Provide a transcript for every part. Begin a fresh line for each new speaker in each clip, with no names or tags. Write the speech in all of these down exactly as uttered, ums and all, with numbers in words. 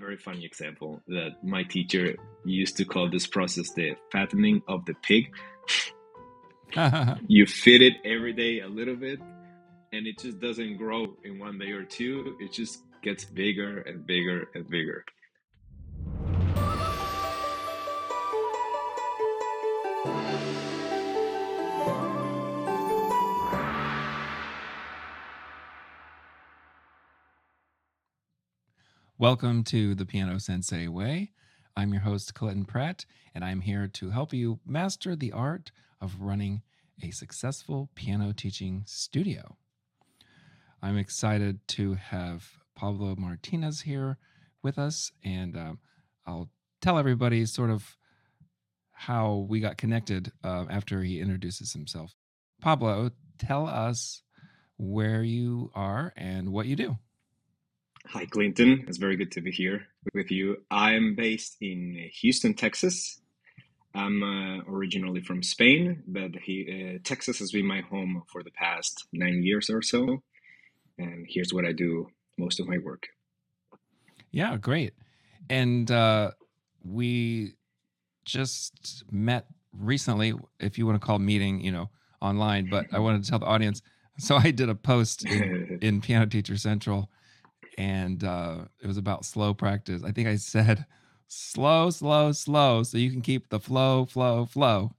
very funny example that my teacher used to call this process the fattening of the pig. You feed it every day a little bit, and it just doesn't grow in one day or two. It just gets bigger and bigger and bigger.
Welcome to the Piano Sensei Way. I'm your host, Clinton Pratt, and I'm here to help you master the art of running a successful piano teaching studio. I'm excited to have Pablo Martinez here with us, and um, I'll tell everybody sort of how we got connected uh, after he introduces himself. Pablo, tell us where you are and what you do.
Hi, Clinton. It's very good to be here with you. I'm based in Houston, Texas. I'm uh, originally from Spain, but he, uh, Texas has been my home for the past nine years or so. And here's what I do most of my work.
Yeah, great. And uh, we just met recently, if you want to call meeting, you know, online, but I wanted to tell the audience. So I did a post in, in Piano Teacher Central, and uh, it was about slow practice. I think I said slow, slow, slow, so you can keep the flow, flow, flow.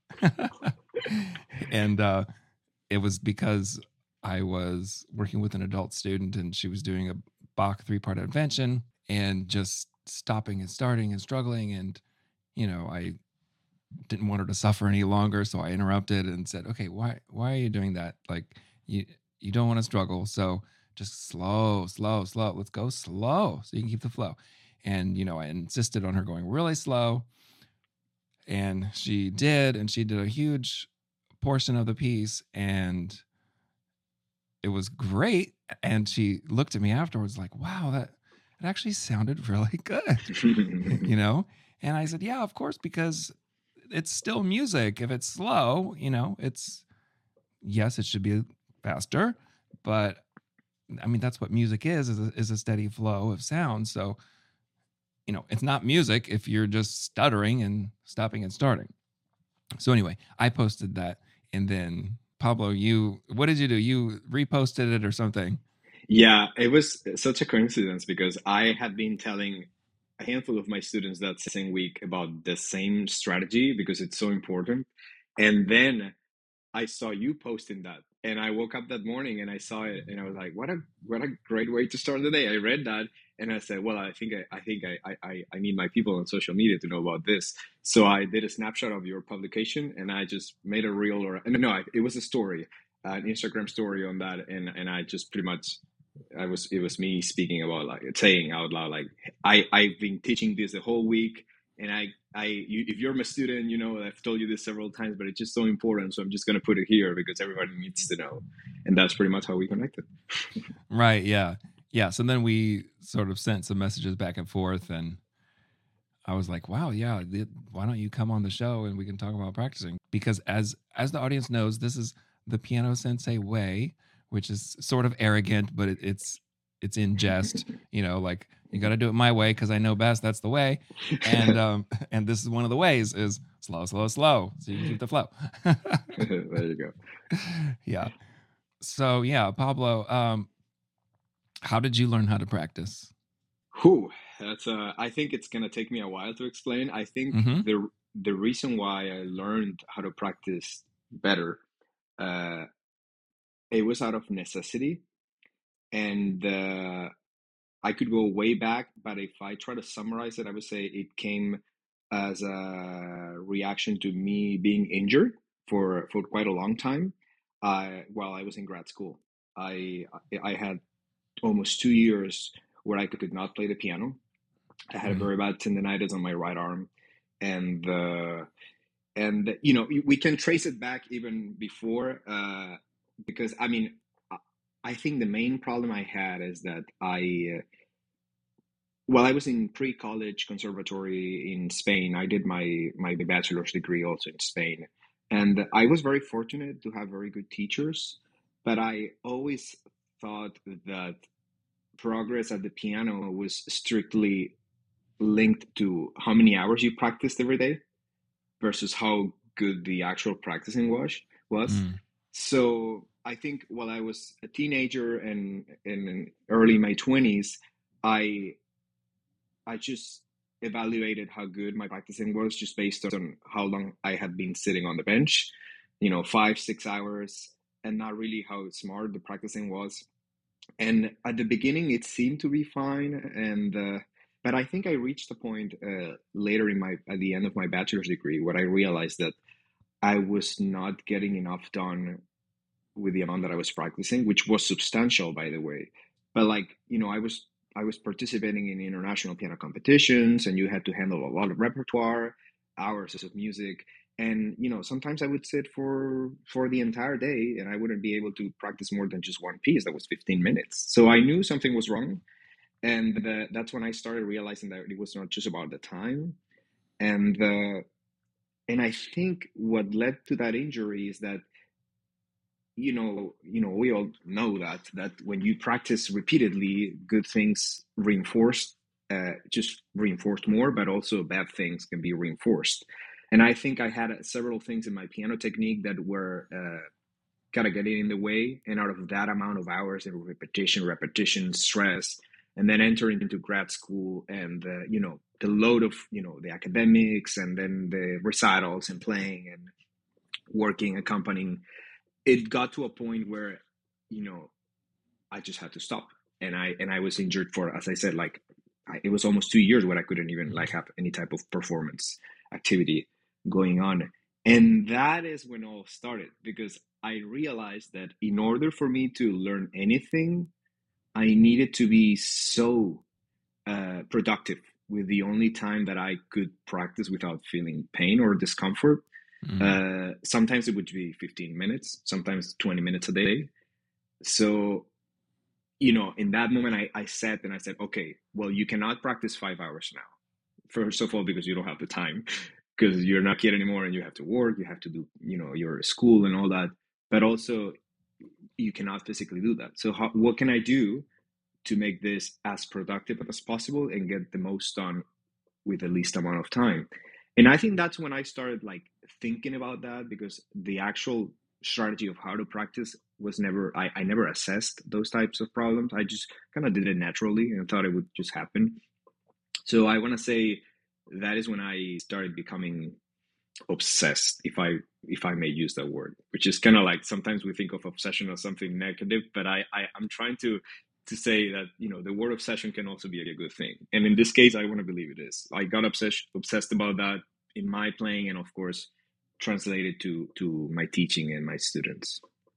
and uh, it was because I was working with an adult student, and she was doing a Bach three-part invention and just stopping and starting and struggling. And, you know, I didn't want her to suffer any longer. So I interrupted and said, okay, why, why are you doing that? Like you, you don't want to struggle. So just slow, slow, slow. Let's go slow so you can keep the flow. And, you know, I insisted on her going really slow, and she did, and she did a huge portion of the piece, and it was great. And she looked at me afterwards like, wow, that it actually sounded really good, you know? And I said, yeah, of course, because it's still music. If it's slow, you know, it's, yes, it should be faster, but I mean, that's what music is, is a, is a steady flow of sound. So, you know, it's not music if you're just stuttering and stopping and starting. So anyway, I posted that, and then Pablo, you, what did you do? You reposted it or something?
Yeah, it was such a coincidence because I had been telling a handful of my students that same week about the same strategy because it's so important. And then I saw you posting that, and I woke up that morning and I saw it, and I was like, "What a what a great way to start the day!" I read that, and I said, "Well, I think I, I think I, I I need my people on social media to know about this." So I did a snapshot of your publication, and I just made a reel, or no, no, it was a story, an Instagram story on that, and and I just pretty much. I was it was me speaking about like saying out loud like I I've been teaching this the whole week, and I I you, if you're my student, you know I've told you this several times, but it's just so important, so I'm just gonna put it here because everybody needs to know, and that's pretty much how we connected.
Right, yeah, yeah. So then we sort of sent some messages back and forth, and I was like, wow, yeah, th- why don't you come on the show and we can talk about practicing? Because as as the audience knows, this is the Piano Sensei way, which is sort of arrogant, but it, it's it's in jest, you know, like you got to do it my way because I know best. That's the way, and um, and this is one of the ways is slow, slow, slow, so you can keep the flow.
There you go.
Yeah. So yeah, Pablo, um, how did you learn how to practice?
Whew, that's uh I think it's gonna take me a while to explain. I think
Mm-hmm.
the the reason why I learned how to practice better, uh, it was out of necessity, and uh, I could go way back, but if I try to summarize it, I would say it came as a reaction to me being injured for for quite a long time. I while I was in grad school, I I had almost two years where I could not play the piano. I had a
Mm.
very bad tendonitis on my right arm, and uh, and you know we can trace it back even before uh, because I mean I I think the main problem I had is that I. Uh, Well, I was in pre-college conservatory in Spain. I did my my bachelor's degree also in Spain, and I was very fortunate to have very good teachers. But I always thought that progress at the piano was strictly linked to how many hours you practiced every day versus how good the actual practicing was was.
Mm,
So I think while I was a teenager and in early my twenties, I I just evaluated how good my practicing was just based on how long I had been sitting on the bench, you know, five, six hours, and not really how smart the practicing was. And at the beginning, it seemed to be fine, and uh, but I think I reached a point uh, later in my at the end of my bachelor's degree where I realized that I was not getting enough done with the amount that I was practicing, which was substantial, by the way. But like, you know, I was I was participating in international piano competitions, and you had to handle a lot of repertoire, hours of music, and you know, sometimes I would sit for for the entire day, and I wouldn't be able to practice more than just one piece that was fifteen minutes. So I knew something was wrong, and the, that's when I started realizing that it was not just about the time, and uh, and I think what led to that injury is that you know, you know, we all know that that when you practice repeatedly, good things reinforced, uh, just reinforced more, but also bad things can be reinforced. And I think I had uh, several things in my piano technique that were uh, kind of getting in the way. And out of that amount of hours and repetition, repetition, stress, and then entering into grad school and uh, you know the load of you know the academics and then the recitals and playing and working, accompanying, it got to a point where you know I just had to stop, and i and I was injured for, as I said, like I, it was almost two years where I couldn't even like
mhm.
have any type of performance activity going on. And that is when all started, because I realized that in order for me to learn anything, I needed to be so uh, productive with the only time that I could practice without feeling pain or discomfort.
Mm,
Uh, sometimes it would be fifteen minutes, sometimes twenty minutes a day. So, you know, in that moment, I, I sat and I said, okay, well, you cannot practice five hours now. First of all, because you don't have the time, because you're not a kid anymore and you have to work, you have to do, you know, your school and all that. But also, you cannot physically do that. So, how, what can I do to make this as productive as possible and get the most done with the least amount of time? And I think that's when I started like thinking about that, because the actual strategy of how to practice was never, I, I never assessed those types of problems. I just kind of did it naturally and thought it would just happen. So I want to say that is when I started becoming obsessed, if I if I may use that word, which is kind of like sometimes we think of obsession as something negative, but I, I I'm trying to to say that you know the word obsession can also be a good thing, and in this case, I want to believe it is. I got obsessed obsessed about that in my playing, and of course, translated to to my teaching and my students.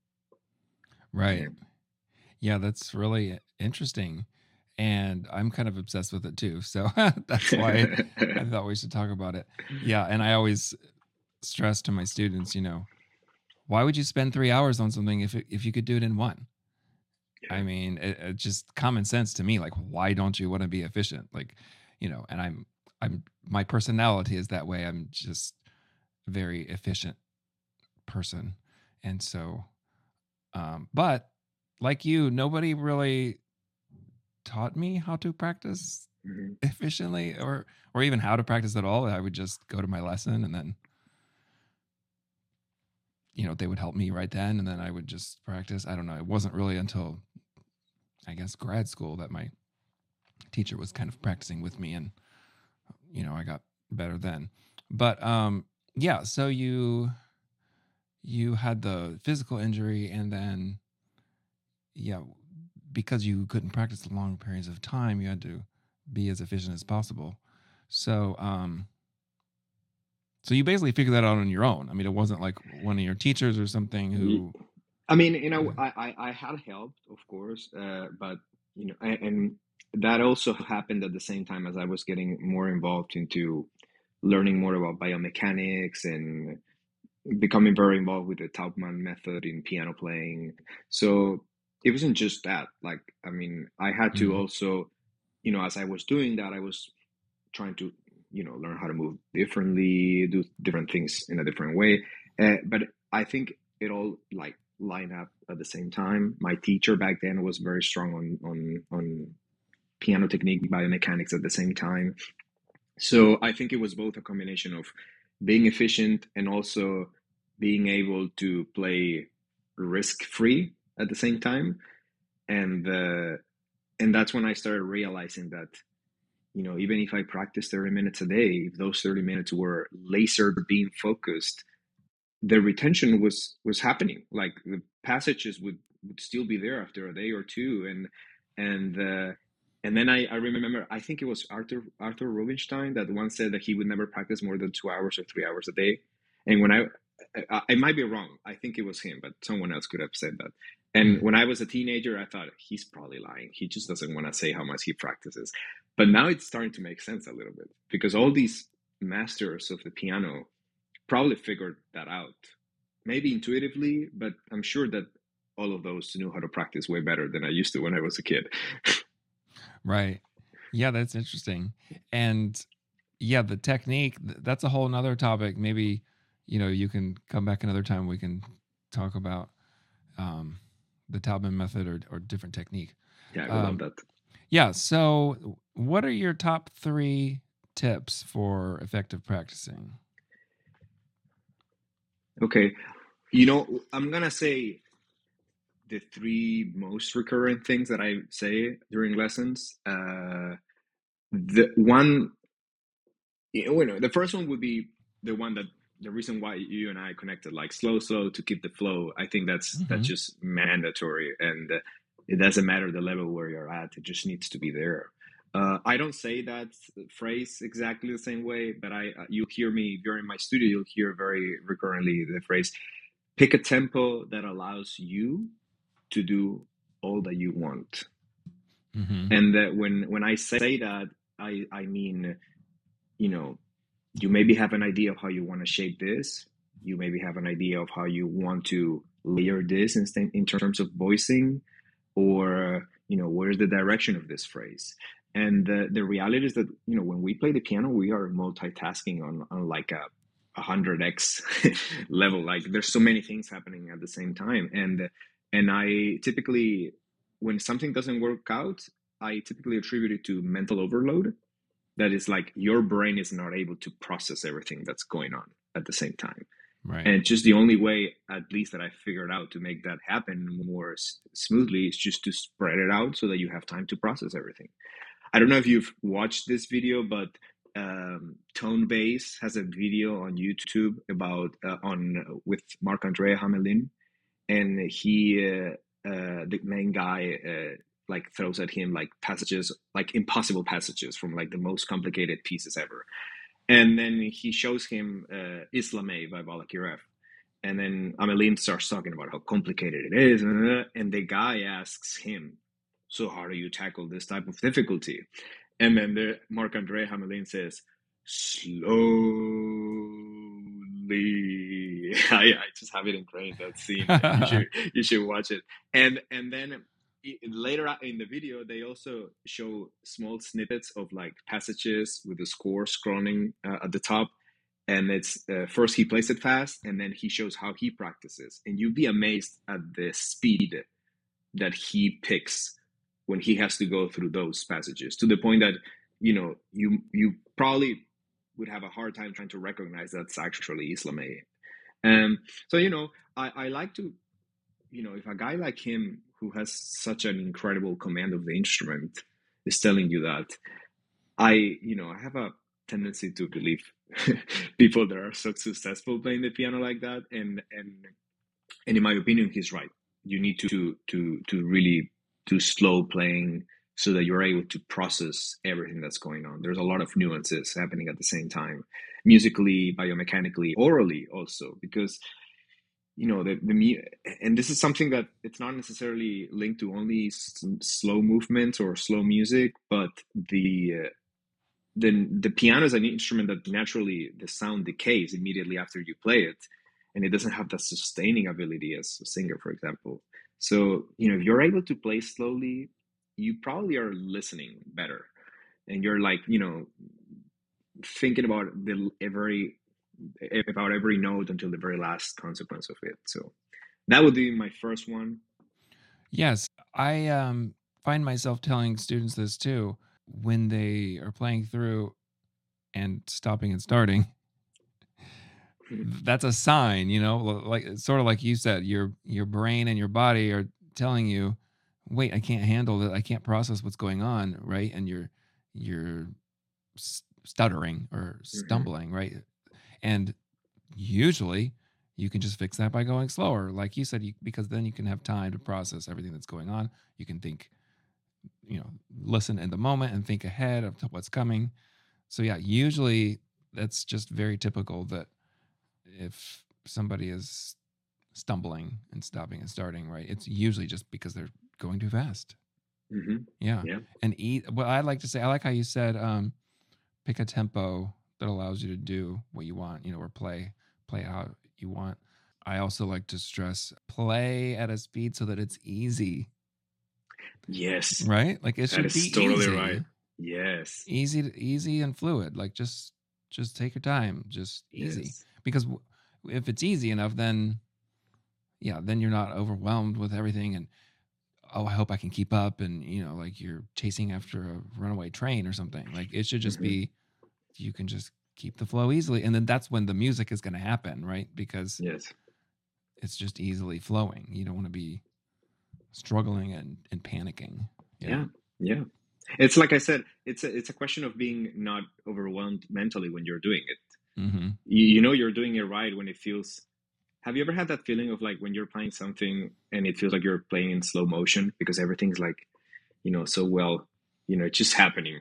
Yeah.
right. Yeah, that's really interesting. And I'm kind of obsessed with it too. So that's why I thought we should talk about it. Yeah. And I always stress to my students, you know, why would you spend three hours on something if, it, if you could do it in one? I
Yeah.
mean, it, it's just common sense to me. Like, why don't you want to be efficient? Like, you know, and I'm, I'm, my personality is that way. I'm just a very efficient person. And so, um, but like you, nobody really taught me how to practice
Mhm.
efficiently or or even how to practice at all. I would just go to my lesson and then, you know, they would help me right then and then I would just practice. I don't know. It wasn't really until I guess grad school that my teacher was kind of practicing with me and you know, I got better then. But um yeah, so you you had the physical injury and then yeah, because you couldn't practice long periods of time, you had to be as efficient as possible. So, um So you basically figured that out on your own. I mean, it wasn't like one of your teachers or something who.
I mean, you know,
Yeah.
I, I, I had help, of course, uh, but you know, and, and that also happened at the same time as I was getting more involved into learning more about biomechanics and becoming very involved with the Taubman method in piano playing. So it wasn't just that. Like, I mean, I had to
Mm,
also, you know, as I was doing that, I was trying to, you know, learn how to move differently, do different things in a different way. Uh, but I think it all like lined up at the same time. My teacher back then was very strong on on on piano technique, biomechanics at the same time. So I think it was both a combination of being efficient and also being able to play risk free at the same time. And uh, and that's when I started realizing that, you know, even if I practiced thirty minutes a day, if those thirty minutes were laser beam focused, the retention was was happening. Like the passages would would still be there after a day or two, and and uh, and then I, I remember, I think it was Arthur Arthur Rubinstein that once said that he would never practice more than two hours or three hours a day. And when I, I I might be wrong, I think it was him, but someone else could have said that. And
Mm.
when I was a teenager, I thought he's probably lying. He just doesn't want to say how much he practices. But now it's starting to make sense a little bit because all these masters of the piano probably figured that out, maybe intuitively, but I'm sure that all of those knew how to practice way better than I used to when I was a kid.
Right. Yeah, that's interesting. And yeah, the technique, th- that's a whole nother topic. Maybe, you know, you can come back another time. We can talk about um, the Taubman method or, or different technique.
Yeah, I would love
Um,
that.
yeah. So, what are your top three tips for effective practicing?
Okay, you know, I'm gonna say the three most recurrent things that I say during lessons. Uh, the one, you know, the first one would be the one that the reason why you and I connected, like slow, slow to keep the flow. I think that's that's
Hmm.
just mandatory, and uh, it doesn't matter the level where you're at. It just needs to be there. Uh, I don't say that phrase exactly the same way, but I uh, you'll hear me if you're in my studio. You'll hear very recurrently the phrase: "Pick a tempo that allows you to do all that you want."
Hmm.
And that when when I say that, I I mean, you know, you maybe have an idea of how you want to shape this. You maybe have an idea of how you want to layer this in, in terms of voicing, or you know, where's the direction of this phrase. And the, the reality is that, you know, when we play the piano, we are multitasking on, on like a one hundred x level. Like there's so many things happening at the same time. And and I typically, when something doesn't work out, I typically attribute it to mental overload. That is like your brain is not able to process everything that's going on at the same time.
Right.
And just the only way, at least that I figured out to make that happen more s- smoothly, is just to spread it out so that you have time to process everything. I don't know if you've watched this video, but um, Tone Base has a video on YouTube about uh, on with Marc Andrea Hamelin, and he uh, uh, the main guy uh, like throws at him like passages, like impossible passages from like the most complicated pieces ever, and then he shows him uh, Islamé by Balakirev, and then Amelin starts talking about how complicated it is, and the guy asks him, "So how do you tackle this type of difficulty?" And then the Marc Andre Hamelin says, "Slowly." I, I just have it ingrained, that scene. You should you should watch it. And and then later in the video, they also show small snippets of like passages with the score scrolling uh, at the top. And it's uh, first he plays it fast, and then he shows how he practices, and you'd be amazed at the speed that he picks when he has to go through those passages, to the point that, you know, you you probably would have a hard time trying to recognize that's actually Islamé. Um, so you know, I, I like to, you know, if a guy like him who has such an incredible command of the instrument is telling you that, I, you know, I have a tendency to believe people that are so successful playing the piano like that, and and and in my opinion, he's right. You need to to to really do slow playing so that you're able to process everything that's going on. There's a lot of nuances happening at the same time, musically, biomechanically, orally, also, because you know the the and this is something that it's not necessarily linked to only s- slow movements or slow music, but the uh, then the piano is an instrument that naturally the sound decays immediately after you play it, and it doesn't have that sustaining ability as a singer, for example. So you know, if you're able to play slowly, you probably are listening better, and you're like, you know, thinking about the every about every note until the very last consequence of it. So that would be my first one.
Yes, I um, find myself telling students this too when they are playing through. and stopping and starting, that's a sign, you know, like sort of like you said, your your brain and your body are telling you, wait, I can't handle it. I can't process what's going on, right? And you're you're stuttering or
Mm-hmm.
stumbling, right? And usually you can just fix that by going slower, like you said, you, because then you can have time to process everything that's going on. You can think, you know, listen in the moment and think ahead of what's coming. So yeah, usually that's just very typical that if somebody is stumbling and stopping and starting, right, it's usually just because they're going too fast.
Mm-hmm.
Yeah.
Yeah.
And eat, well, I like to say, I like how you said, um, pick a tempo that allows you to do what you want, you know, or play, play how you want. I also like to stress play at a speed so that it's easy,
Yes,
right? Like it
that
should
is
be
totally right.
easy,
Yes.
easy, to, easy and fluid. Like just, just take your time, just easy.
Yes.
Because w- if it's easy enough, then yeah, then you're not overwhelmed with everything. And oh, I hope I can keep up. And you know, like you're chasing after a runaway train or something. Like it should just
Mm-hmm.
be, you can just keep the flow easily, and then that's when the music is going to happen, right? Because
Yes.
it's just easily flowing. You don't want to be struggling and, and panicking. Yeah.
Yeah. Yeah. It's like I said, it's a it's a question of being not overwhelmed mentally when you're doing it.
Mm-hmm.
You, you know you're doing it right when it feels. Have you ever had that feeling of like when you're playing something and it feels like you're playing in slow motion because everything's like, you know, so well, you know, it's just happening.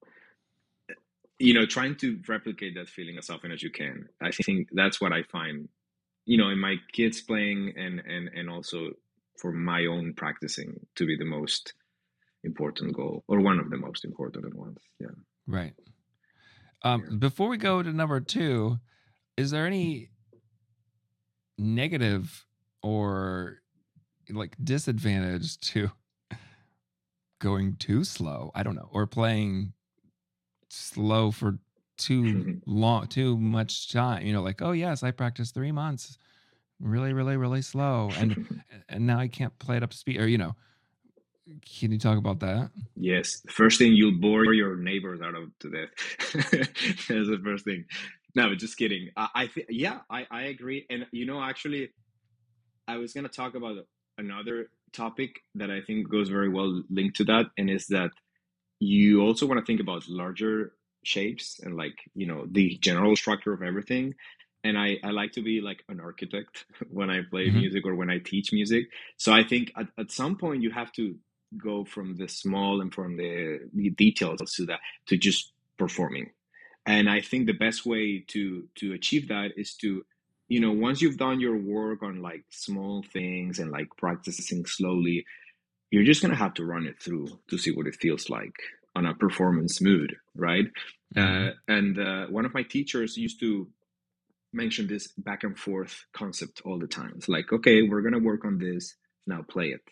You know, trying to replicate that feeling as often as you can. I think that's what I find, you know, in my kids playing and and and also for my own practicing to be the most important goal or one of the most important ones. Yeah.
Right. Um,
Yeah.
before we go to number two, is there any negative or like disadvantage to going too slow? I don't know, or playing slow for too long, too much time. You know, like, oh yes, I practiced three months, really, really, really slow, and and now I can't play it up to speed. Or you know, can you talk about that?
Yes, the first thing you'll bore your neighbors out of to death. That's the first thing. No, but just kidding. I, I think yeah, I I agree. And you know, actually, I was gonna talk about another topic that I think goes very well linked to that, and is that you also want to think about larger shapes and like you know the general structure of everything. And I, I like to be like an architect when I play
Hmm.
music or when I teach music. So I think at, at some point you have to go from the small and from the, the details to that to just performing. And I think the best way to to achieve that is to, you know, once you've done your work on like small things and like practicing slowly, you're just gonna have to run it through to see what it feels like on a performance mood, right?
Hmm.
Uh, and uh, one of my teachers used to mention this back and forth concept all the time. It's like, okay, we're gonna work on this now, play it,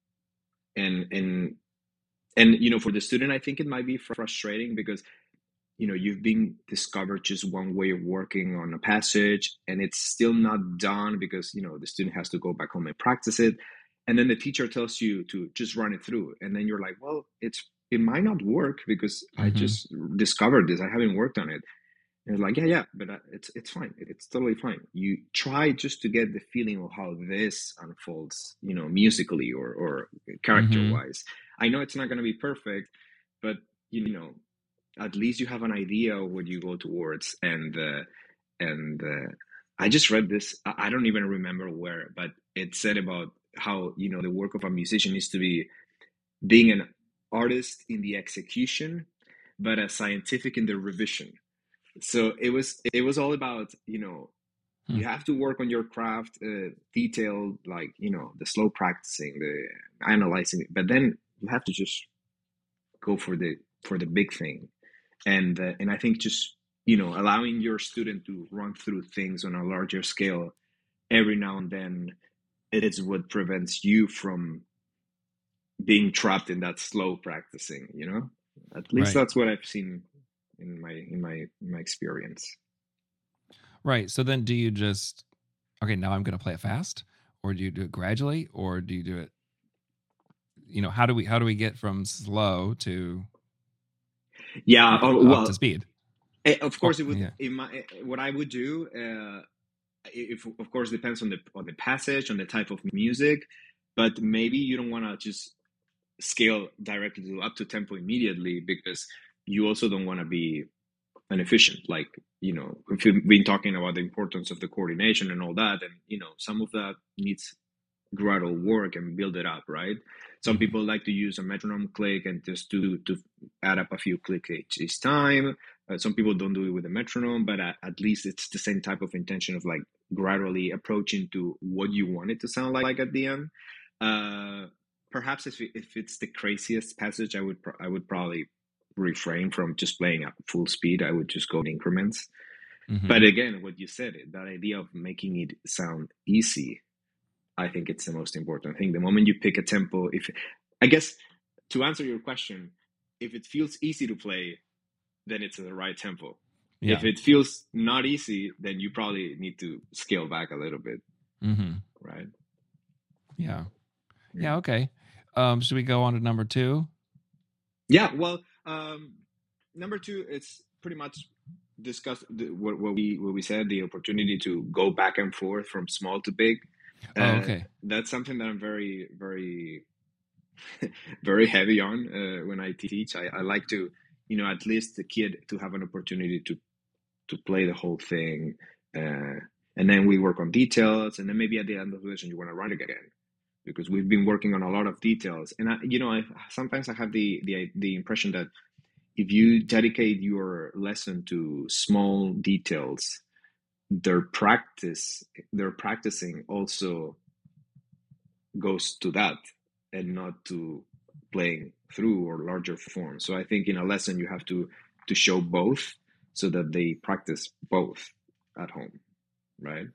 and and and you know, for the student, I think it might be frustrating because you know you've been discovered just one way of working on a passage and it's still not done because you know the student has to go back home and practice it, and then the teacher tells you to just run it through, and then you're like, well, it's it might not work because I
Hmm.
just discovered this, I haven't worked on it. And it's like, yeah, yeah, but uh, it's it's fine, it's totally fine. You try just to get the feeling of how this unfolds, you know, musically or or character
Hmm.
wise. I know it's not going to be perfect, but you know, at least you have an idea of what you go towards. And uh, and uh, I just read this. I I don't even remember where, but it said about how you know the work of a musician is to be being an artist in the execution, but a scientific in the revision. So it was it was all about you know
Hmm.
you have to work on your craft, uh, detailed, like you know the slow practicing, the analyzing it, but then you have to just go for the for the big thing. And uh, and I think just you know allowing your student to run through things on a larger scale every now and then, it is what prevents you from being trapped in that slow practicing. You know, at least
Right.
that's what I've seen in my in my in my experience.
Right. So then do you just, okay, now I'm going to play it fast, or do you do it gradually, or do you do it, you know, how do we, how do we get from slow to
Yeah. Oh,
up to
well,
speed?
Eh, Of
Oh,
course, it would.
yeah.
In my, eh, what I would do, uh, if of course depends on the on the passage, on the type of music, but maybe you don't want to just scale directly to up to tempo immediately because you also don't want to be inefficient. Like, you know, if you've been talking about the importance of the coordination and all that, and you know, some of that needs gradual work and build it up, right? Some
Mhm.
people like to use a metronome click and just do to add up a few clicks each, each time. Uh, some people don't do it with a metronome, but at, at least it's the same type of intention of like gradually approaching to what you want it to sound like at the end. Uh, Perhaps if, it, if it's the craziest passage, I would pro- I would probably refrain from just playing at full speed. I would just go in increments. But
Mhm.
again, what you said, that idea of making it sound easy, I think it's the most important thing. The moment you pick a tempo, if I guess to answer your question, if it feels easy to play, then it's the right tempo. If
Yeah.
it feels not easy, then you probably need to scale back a little bit,
Mhm.
right?
Yeah. Yeah,
Mm.
okay. Um, should we go on to number two?
Yeah. Well, um, number two, it's pretty much discuss the, what, what we what we said, the opportunity to go back and forth from small to big.
Oh,
Uh,
okay.
that's something that I'm very very very heavy on uh, when I teach. I, I like to, you know, at least the kid to have an opportunity to to play the whole thing, uh, and then we work on details, and then maybe at the end of the lesson you want to run again because we've been working on a lot of details. And I, you know, I sometimes I have the the the impression that if you dedicate your lesson to small details, their practice, their practicing also goes to that and not to playing through or larger form. So I think in a lesson you have to to show both so that they practice both at home, right?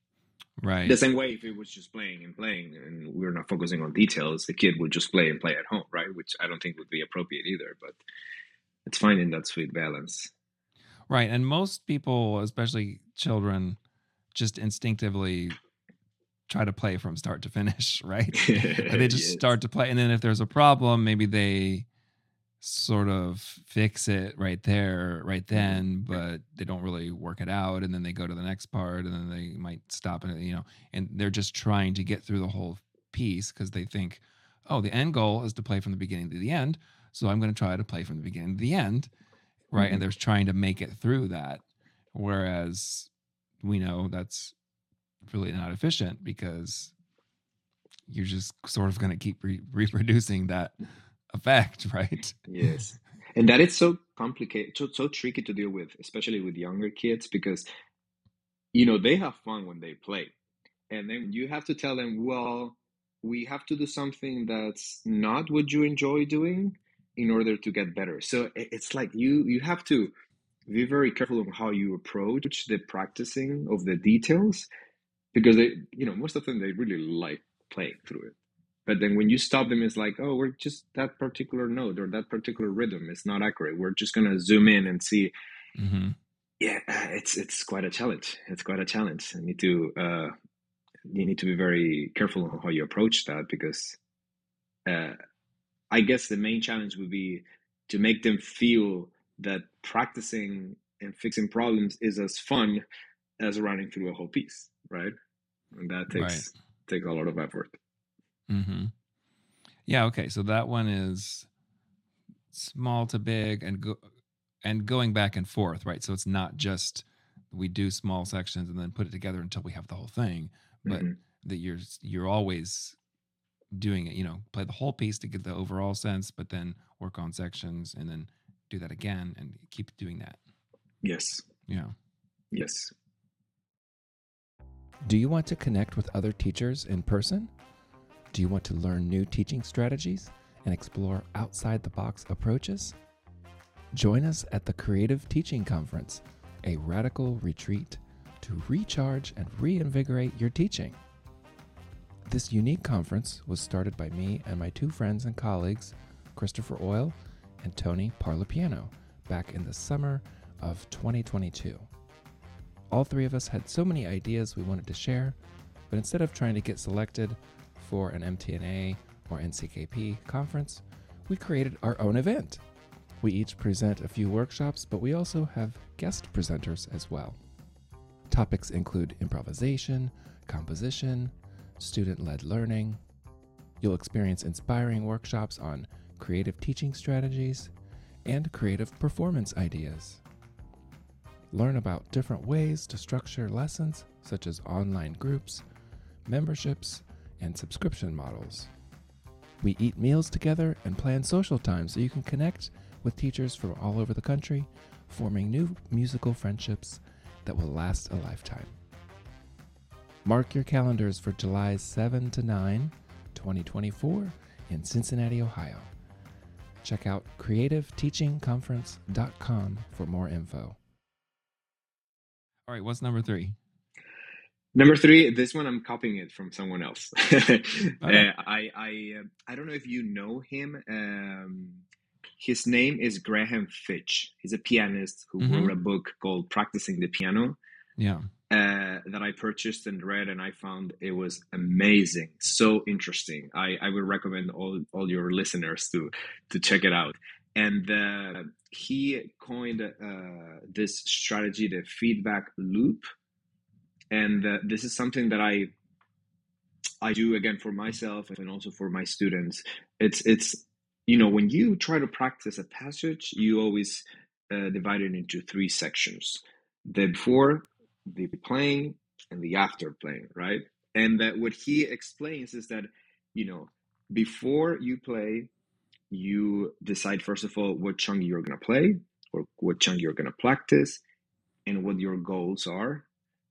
The
Right.
same way if it was just playing and playing and we're not focusing on details, the kid would just play and play at home, right? Which I don't think would be appropriate either, but it's finding that sweet balance.
Right. And most people, especially children, just instinctively try to play from start to finish, right? Like they just
Yes.
start to play. And then if there's a problem, maybe they sort of fix it right there, right
Mhm.
then, but they don't really work it out. And then they go to the next part and then they might stop it, you know, and they're just trying to get through the whole piece because they think, oh, the end goal is to play from the beginning to the end. So I'm going to try to play from the beginning to the end. Right. And
Mhm.
they're trying to make it through that. Whereas we know that's really not efficient because you're just sort of going to keep re- reproducing that effect, right?
Yes. And that is so complicated, so, so tricky to deal with, especially with younger kids, because you know they have fun when they play, and then you have to tell them, well, we have to do something that's not what you enjoy doing in order to get better. So i- it's like you you have to be very careful of how you approach the practicing of the details because they, you know, most of them they really like playing through it. But then when you stop them, it's like, oh, we're just that particular note or that particular rhythm is not accurate. We're just gonna zoom in and see.
Hmm.
Yeah, uh, it's it's quite a challenge. It's quite a challenge. You need to uh, you need to be very careful on how you approach that because uh, I guess the main challenge would be to make them feel that practicing and fixing problems is as fun as running through a whole piece, right? And that
Right.
takes takes a lot of effort.
Hmm. Yeah. Okay. So that one is small to big and go and going back and forth, right? So it's not just we do small sections and then put it together until we have the whole thing, but
Hmm.
that you're you're always doing it, you know, play the whole piece to get the overall sense, but then work on sections and then do that again and keep doing that.
Yes,
Yeah.
yes.
Do you want to connect with other teachers in person? Do you want to learn new teaching strategies and explore outside the box approaches? Join us at the Creative Teaching Conference, a radical retreat to recharge and reinvigorate your teaching. This unique conference was started by me and my two friends and colleagues, Christopher Oil and Tony Parlapiano, back in the summer of twenty twenty-two. All three of us had so many ideas we wanted to share, but instead of trying to get selected for an M T N A or N C K P conference, we created our own event. We each present a few workshops, but we also have guest presenters as well. Topics include improvisation, composition, student-led learning. You'll experience inspiring workshops on creative teaching strategies and creative performance ideas. Learn about different ways to structure lessons, such as online groups, memberships, and subscription models. We eat meals together and plan social time so you can connect with teachers from all over the country, forming new musical friendships that will last a lifetime. Mark your calendars for July seventh to ninth, twenty twenty-four in Cincinnati, Ohio. Check out creative teaching conference dot com for more info.
All right, what's number three?
Number three, this one I'm copying it from someone else.
Okay.
uh, I I uh, I don't know if you know him. Um, his name is Graham Fitch. He's a pianist who
Mhm.
wrote a book called Practicing the Piano.
Yeah.
Uh, that I purchased and read, and I found it was amazing, so interesting. I, I would recommend all, all your listeners to to check it out. And uh, he coined uh, this strategy, the feedback loop, and uh, this is something that I I do again for myself and also for my students. It's it's you know when you try to practice a passage, you always uh, divide it into three sections: the before, the playing, and the after playing, right? And that what he explains is that, you know, before you play, you decide first of all what chunk you're gonna play or what chunk you're gonna practice and what your goals are.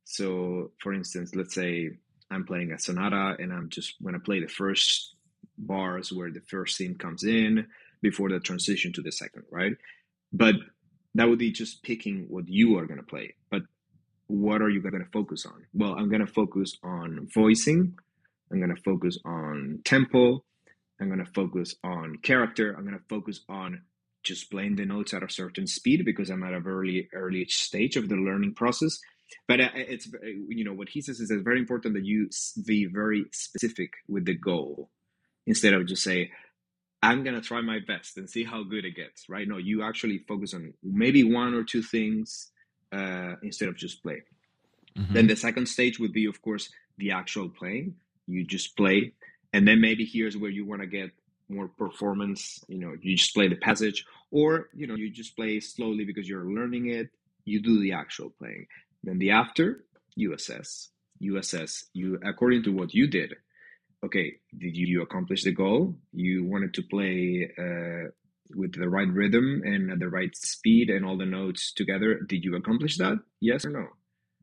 So for instance, let's say I'm playing a sonata and I'm just gonna play the first bars where the first theme comes in before the transition to the second, right? But that would be just picking what you are gonna play. But what are you going to focus on? Well, I'm going to focus on voicing. I'm going to focus on tempo. I'm going to focus on character. I'm going to focus on just playing the notes at a certain speed because I'm at a very early stage of the learning process. But it's, you know, what he says is it's very important that you be very specific with the goal instead of just say, I'm going to try my best and see how good it gets, right? No, you actually focus on maybe one or two things uh, instead of just play. Mm-hmm. Then the second stage would be, of course, the actual playing. You just play. And then maybe here's where you want to get more performance. You know, you just play the passage, or, you know, you just play slowly because you're learning it. You do the actual playing. Then the after, you assess. You assess, you according to what you did. Okay, did you accomplish the goal? You wanted to play uh, with the right rhythm and at the right speed and all the notes together. Did you accomplish that? Yes or no?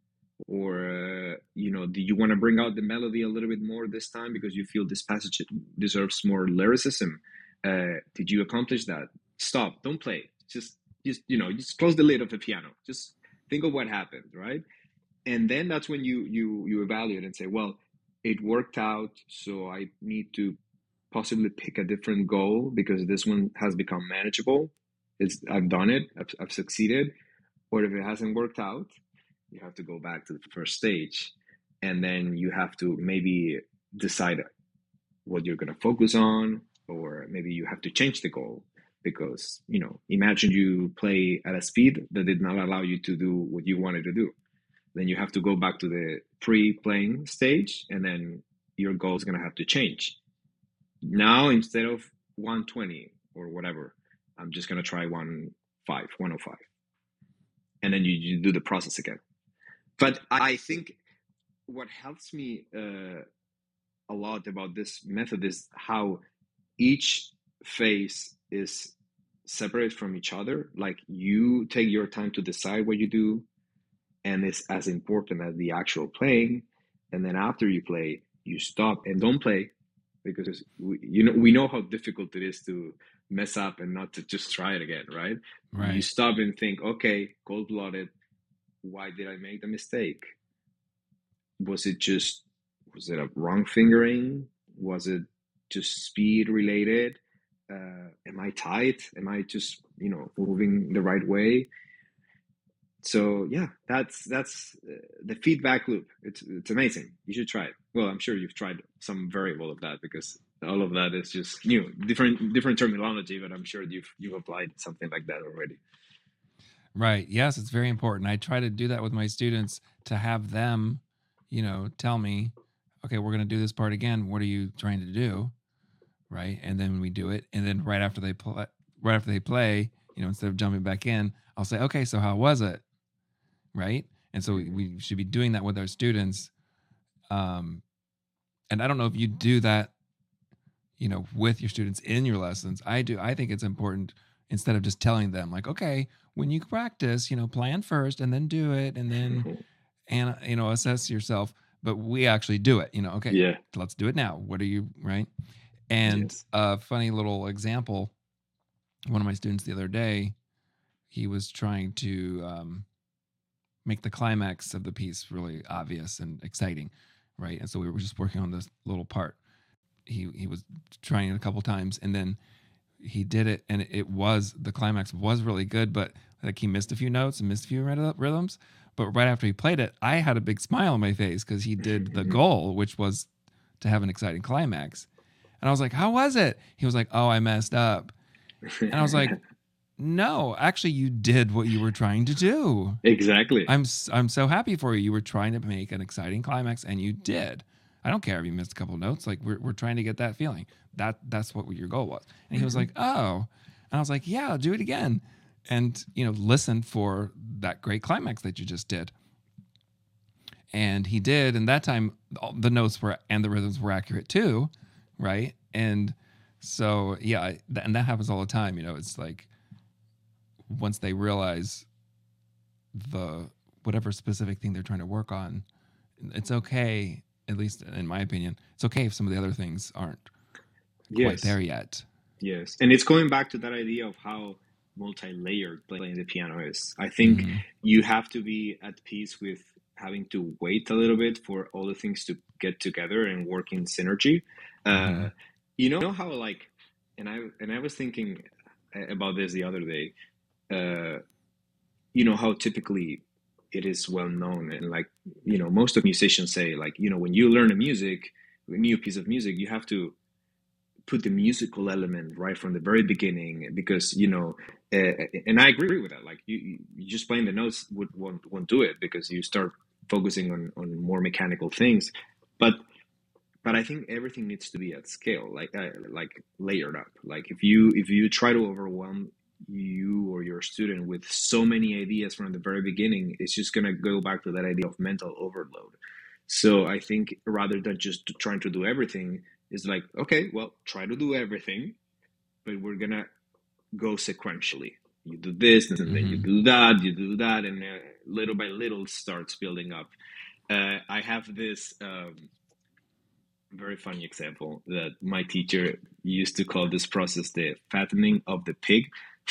Or, uh, you know, do you want to bring out the melody a little bit more this time because you feel this passage deserves more lyricism? Uh, did you accomplish that? Stop, don't play. Just, just, you know, just close the lid of the piano. Just think of what happened, right? And then that's when you, you, you evaluate and say, well, it worked out, so I need to possibly pick a different goal because this one has become manageable. It's, I've done it, I've, I've succeeded. Or if it hasn't worked out, you have to go back to the first stage. And then you have to maybe decide what you're going to focus on, or maybe you have to change the goal because, you know, imagine you play at a speed that did not allow you to do what you wanted to do. Then you have to go back to the pre-playing stage, and then your goal is going to have to change. Now, instead of one twenty or whatever, I'm just going to try one oh five, one oh five. And then you, you do the process again. But I think what helps me uh, a lot about this method is how each phase is separate from each other. Like you take your time to decide what you do, and it's as important as the actual playing. And then after you play, you stop and don't play because we, you know we know how difficult it is to mess up and not to just try it again, right?
Right.
You stop and think, okay, cold-blooded, why did I make the mistake? Was it just, was it a wrong fingering? Was it just speed related? Uh, am I tight? Am I just, you know, moving the right way? So yeah, that's that's uh, the feedback loop. It's it's amazing. You should try it. Well, I'm sure you've tried some variable of that because all of that is just new, different different terminology, but I'm sure you've you've applied something like that already.
Right. Yes, it's very important. I try to do that with my students to have them, you know, tell me, okay, we're going to do this part again. What are you trying to do? Right. And then we do it. And then right after they play, right after they play, you know, instead of jumping back in, I'll say, okay, so how was it? Right. And so we, we should be doing that with our students. Um, and I don't know if you do that, you know, with your students in your lessons. I do. I think it's important, instead of just telling them like, okay, when you practice, you know, plan first and then do it, and then, and, you know, assess yourself. But we actually do it, you know, okay,
Yeah.
let's do it now. What are you, right? And
Yes.
a funny little example, one of my students the other day, he was trying to um, make the climax of the piece really obvious and exciting, right? And so we were just working on this little part. He he was trying it a couple times, and then he did it, and it was, the climax was really good, but like he missed a few notes and missed a few rhythms. But right after he played it, I had a big smile on my face because he did the goal, which was to have an exciting climax. And I was like, how was it? He was like, oh, I messed up. And I was like, no, actually, you did what you were trying to do.
Exactly.
I'm I'm so happy for you. You were trying to make an exciting climax, and you did. I don't care if you missed a couple notes. Like we're we're trying to get that feeling. That that's what your goal was. And he was like, oh. And I was like, yeah, do it again. And, you know, listen for that great climax that you just did. And he did. And that time, all the notes were and the rhythms were accurate too, right? And so, yeah, and that happens all the time. You know, it's like once they realize the whatever specific thing they're trying to work on, it's okay, at least in my opinion, it's okay if some of the other things aren't
yes.
quite there yet.
Yes. And it's going back to that idea of how multi-layered playing the piano is. I think mm-hmm. you have to be at peace with having to wait a little bit for all the things to get together and work in synergy. Mm-hmm. Uh, you know how like, and I and I was thinking about this the other day. Uh, you know how typically it is well known, and like you know most of musicians say like you know when you learn a music, a new piece of music, you have to put the musical element right from the very beginning, because you know uh, and I agree with that. Like you, you just playing the notes would won't, won't do it, because you start focusing on on more mechanical things. But but I think everything needs to be at scale, like uh, like layered up. Like if you if you try to overwhelm you or your student with so many ideas from the very beginning, it's just going to go back to that idea of mental overload. So I think rather than just trying to do everything, it's like, okay, well, try to do everything, but we're going to go sequentially. You do this, and mm-hmm. then you do that, you do that, and uh, little by little starts building up. Uh, I have this um, very funny example that my teacher used to call this process the fattening of the pig.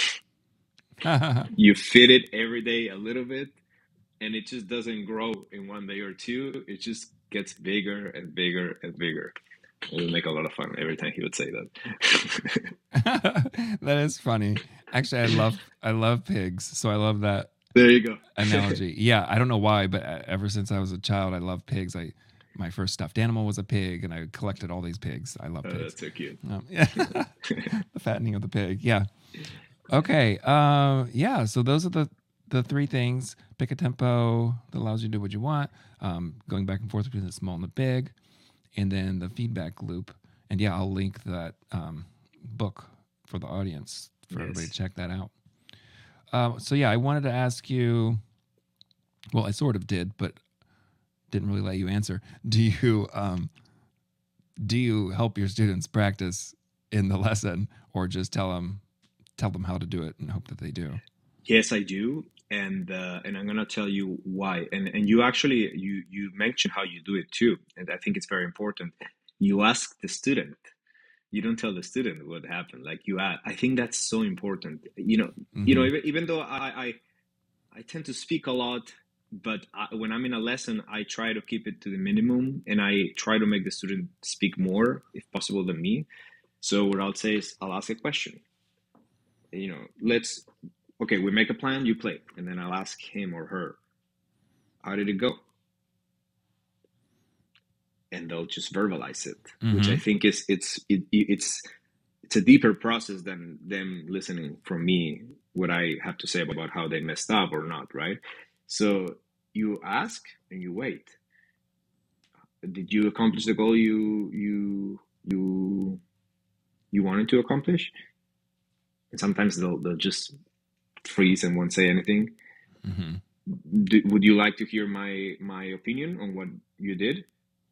You feed it every day a little bit, and it just doesn't grow in one day or two. It just gets bigger and bigger and bigger. It would make a lot of fun every time he would say
that. That is funny. Actually, I love I love pigs, so I love that.
There you go.
Analogy. Yeah, I don't know why, but ever since I was a child, I love pigs. I my first stuffed animal was a pig, and I collected all these pigs. I love pigs.
Oh, that's so cute.
Um, yeah. The fattening of the pig. Yeah. Okay. Uh, yeah. So those are the the three things. Pick a tempo that allows you to do what you want. Um, going back and forth between the small and the big, and then the feedback loop. And yeah, I'll link that um, book for the audience for yes. everybody to check that out. Uh, so yeah, I wanted to ask you. Well, I sort of did, but didn't really let you answer. Do you um, do you help your students practice in the lesson, or just tell them tell them how to do it and hope that they do?
Yes, I do, and uh, and I'm gonna tell you why. And and you actually you you mentioned how you do it too, and I think it's very important. You ask the student. You don't tell the student what happened. Like you ask. I think that's so important. You know, mm-hmm. you know, even, even though I, I I tend to speak a lot, but I, when I'm in a lesson, I try to keep it to the minimum, and I try to make the student speak more, if possible, than me. So what I'll say is, I'll ask a question. You know, let's, okay, we make a plan, you play. And then I'll ask him or her, how did it go? and they'll just verbalize it,
Mm-hmm.
which I think is it's it, it's it's a deeper process than them listening from me what I have to say about how they messed up or not, right? So you ask and you wait. Did you accomplish the goal you you you you wanted to accomplish? And sometimes they'll they'll just freeze and won't say anything.
Mm-hmm.
Do, would you like to hear my my opinion on what you did,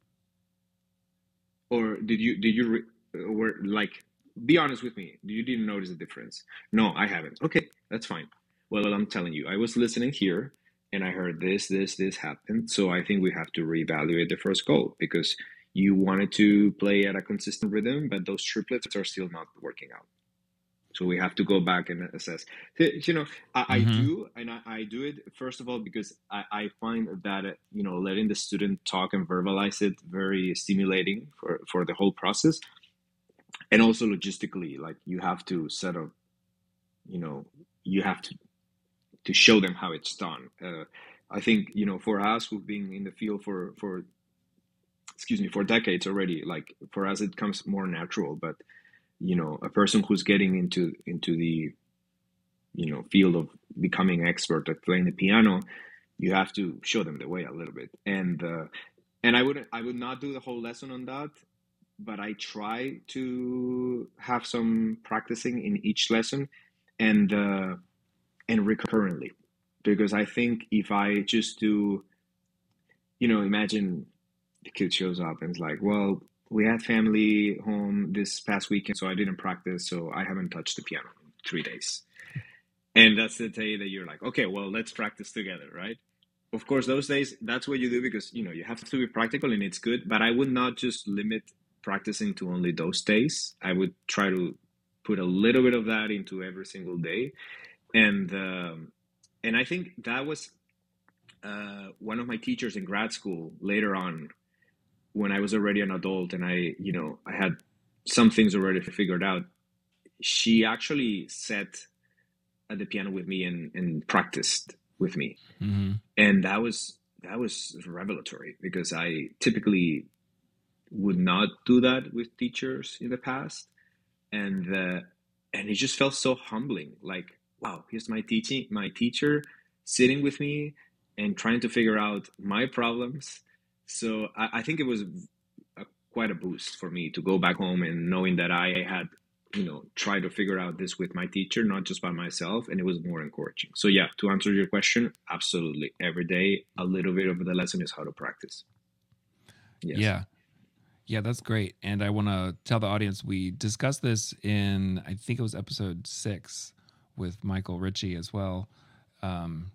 or did you did you re- were like be honest with me? You didn't notice the difference? No, I haven't. Okay, that's fine. Well, I'm telling you, I was listening here, and I heard this, this, this happened. So I think we have to reevaluate the first goal because you wanted to play at a consistent rhythm, but those triplets are still not working out. So we have to go back and assess. You know, I, I
Mm-hmm.
do, and I, I do it first of all because I, I find that you know letting the student talk and verbalize it very stimulating for, for the whole process, and also logistically, like you have to set up, you know, you have to to show them how it's done. Uh, I think you know for us who've been in the field for for excuse me for decades already, like for us it comes more natural, but you know a person who's getting into into the you know field of becoming expert at playing the piano, you have to show them the way a little bit. And uh, and I wouldn't I would not do the whole lesson on that, but I try to have some practicing in each lesson and uh, and recurrently, because I think if I just do, you know, imagine the kid shows up and it's like, well, we had family home this past weekend, so I didn't practice, so I haven't touched the piano in three days. And that's the day that you're like, okay, well, let's practice together, right? Of course, those days, that's what you do because, you know, you have to be practical and it's good, but I would not just limit practicing to only those days. I would try to put a little bit of that into every single day. And, um, and I think that was uh, one of my teachers in grad school later on when I was already an adult and I, you know, I had some things already figured out. She actually sat at the piano with me and, and practiced with me.
Mm-hmm.
And that was that was revelatory because I typically would not do that with teachers in the past. And uh, and it just felt so humbling. Like, wow, here's my teaching my teacher sitting with me and trying to figure out my problems. So I, I think it was a, quite a boost for me to go back home and knowing that I had, you know, tried to figure out this with my teacher, not just by myself, and it was more encouraging. So yeah, to answer your question, absolutely. Every day, a little bit of the lesson is how to practice. Yes.
Yeah. Yeah, that's great. And I want to tell the audience we discussed this in, I think it was episode six with Michael Ritchie as well. Um,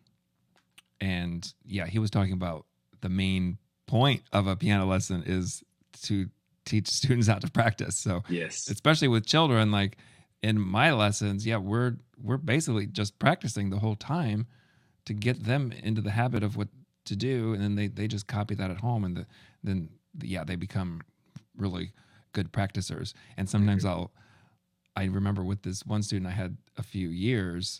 and yeah, he was talking about the main point of a piano lesson is to teach students how to practice. So
yes,
especially with children, like in my lessons, yeah, we're we're basically just practicing the whole time to get them into the habit of what to do, and then they, they just copy that at home, and the, then yeah, they become really good practicers. And sometimes mm-hmm. I'll I remember with this one student I had a few years,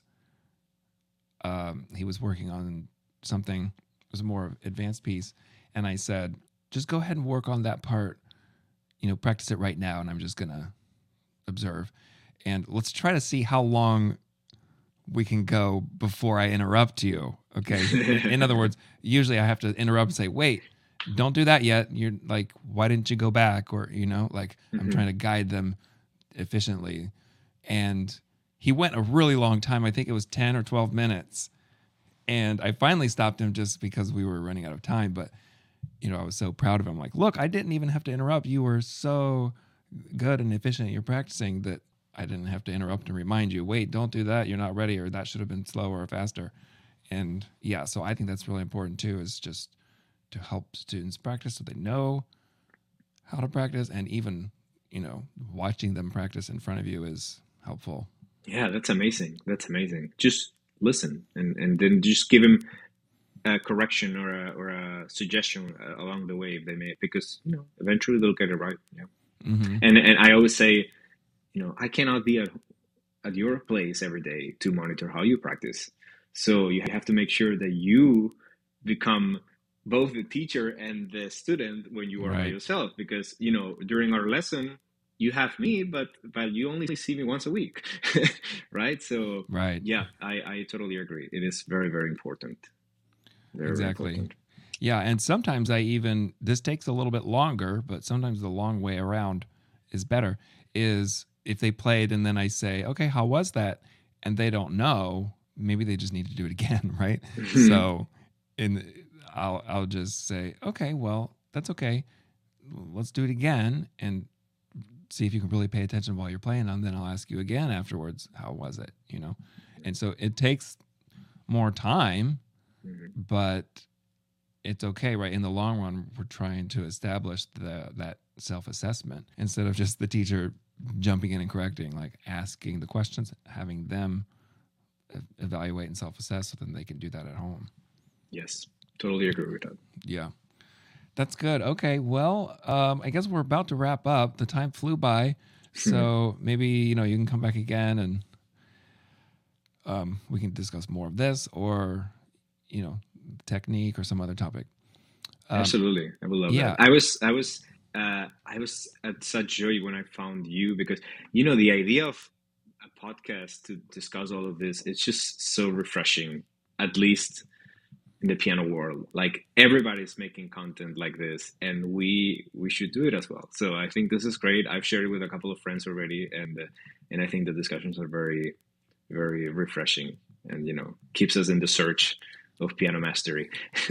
um, he was working on something, it was a more advanced piece, and I said, just go ahead and work on that part, you know, practice it right now, and I'm just gonna observe, and let's try to see how long we can go before I interrupt you. Okay. in, in other words, usually I have to interrupt and say, wait, don't do that yet. You're like, why didn't you go back? Or, you know, like mm-hmm. I'm trying to guide them efficiently. And he went a really long time. I think it was ten or twelve minutes. And I finally stopped him just because we were running out of time. But, you know, I was so proud of him. Like, look, I didn't even have to interrupt. You were so good and efficient at your practicing that I didn't have to interrupt and remind you, wait, don't do that. You're not ready, or that should have been slower or faster. And yeah, so I think that's really important too, is just to help students practice so they know how to practice, and even, you know, watching them practice in front of you is helpful.
Yeah, that's amazing. That's amazing. Just listen and, and then just give them a correction or a, or a suggestion along the way if they may, because, you know, eventually they'll get it right. Yeah. Mm-hmm. And and I always say, you know, I cannot be at, at your place every day to monitor how you practice. So you have to make sure that you become both the teacher and the student when you are by
Right.
yourself, because you know during our lesson you have me, but but you only see me once a week, right? So
Right.
yeah, I I totally agree. It is very very important. Very very
Exactly.
important.
Yeah, and sometimes I even this takes a little bit longer, but sometimes the long way around is better. Is if they played and then I say, "Okay, how was that?" and they don't know, maybe they just need to do it again, right? So, in I'll I'll just say, "Okay, well, that's okay. Let's do it again and see if you can really pay attention while you're playing and then I'll ask you again afterwards, how was it?" You know? And so it takes more time,
Mhm.
but it's okay, right? In the long run, we're trying to establish the that self-assessment instead of just the teacher jumping in and correcting, like asking the questions, having them e- evaluate and self-assess so then they can do that at home.
Yes, totally agree with that.
Yeah. That's good. Okay. Well, um, I guess we're about to wrap up. The time flew by. So maybe, you know, you can come back again and um, we can discuss more of this or, you know, technique or some other topic. Um,
Absolutely, I would love
yeah.
that. I was, I was, uh, I was at such joy when I found you, because you know the idea of a podcast to discuss all of this. It's just so refreshing, at least in the piano world. Like everybody's making content like this, and we we should do it as well. So I think this is great. I've shared it with a couple of friends already, and uh, and I think the discussions are very very refreshing, and you know keeps us in the search of piano mastery.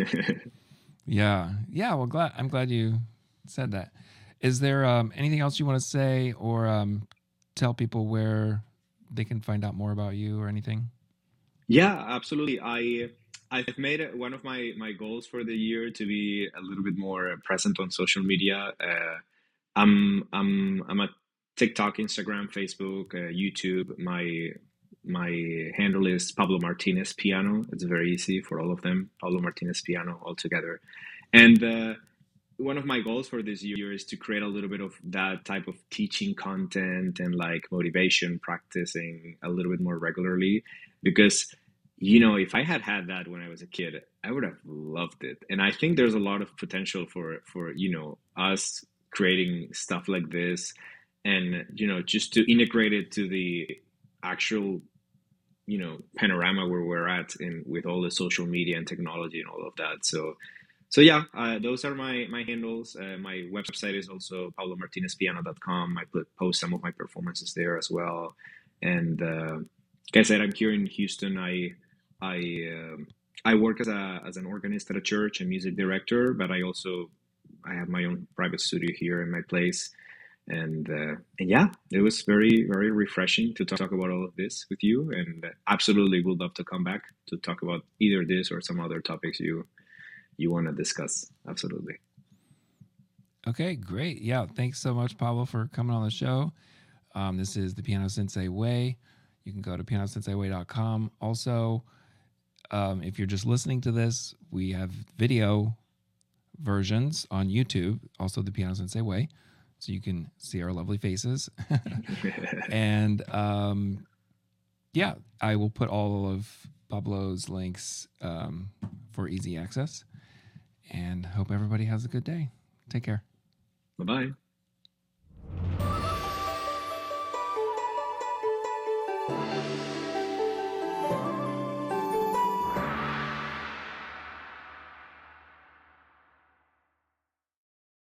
Yeah. Yeah. Well, glad I'm glad you said that. Is there um, anything else you want to say or um, tell people where they can find out more about you or anything?
Yeah, absolutely. I I've made it one of my my goals for the year to be a little bit more present on social media. Uh, I'm I'm I'm at TikTok, Instagram, Facebook, uh, YouTube. My my handle is Pablo Martinez Piano. It's very easy for all of them. Pablo Martinez Piano all together. And uh, one of my goals for this year is to create a little bit of that type of teaching content and like motivation practicing a little bit more regularly, because you know if I had had that when I was a kid, I would have loved it. And I think there's a lot of potential for for you know us creating stuff like this, and you know just to integrate it to the actual you know panorama where we're at in with all the social media and technology and all of that. So so yeah, uh, those are my my handles. Uh, my website is also pablo martinez piano dot com. I put post some of my performances there as well. And uh, like I said, I'm here in Houston. I I um I work as a as an organist at a church and music director, but I also I have my own private studio here in my place. And uh, and yeah, it was very very refreshing to talk about all of this with you. And absolutely would love to come back to talk about either this or some other topics you you want to discuss. Absolutely.
Okay, great. Yeah, thanks so much, Pablo, for coming on the show. Um, this is the Piano Sensei Way. You can go to piano sensei way dot com. Also, um, if you're just listening to this, we have video versions on YouTube, also the Piano Sensei Way, so you can see our lovely faces. And um, yeah, I will put all of Pablo's links um, for easy access. And hope everybody has a good day. Take care.
Bye bye.